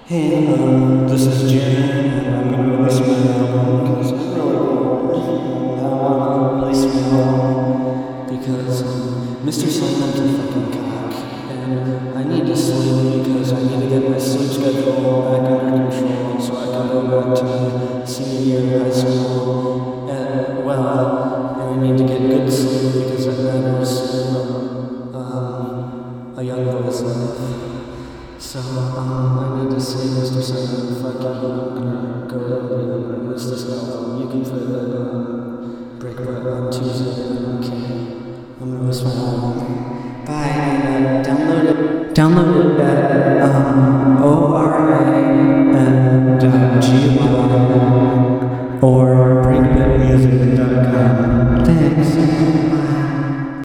Hey, this is Jerry, and I'm gonna release my album because I'm really bored. And I wanna release my album because Mr. Sentimental fucking cock, and I need to sleep because I need to get my sleep schedule back under control so I can go back to my senior year of high school. And I need to get good sleep because it matters in a young boy's life. So, I need to say, Mr. Simon, fuck you, I'm gonna go ahead and release this album. You can put it Breakbot on Tuesday, okay? I'm gonna release my album. Bye, and download it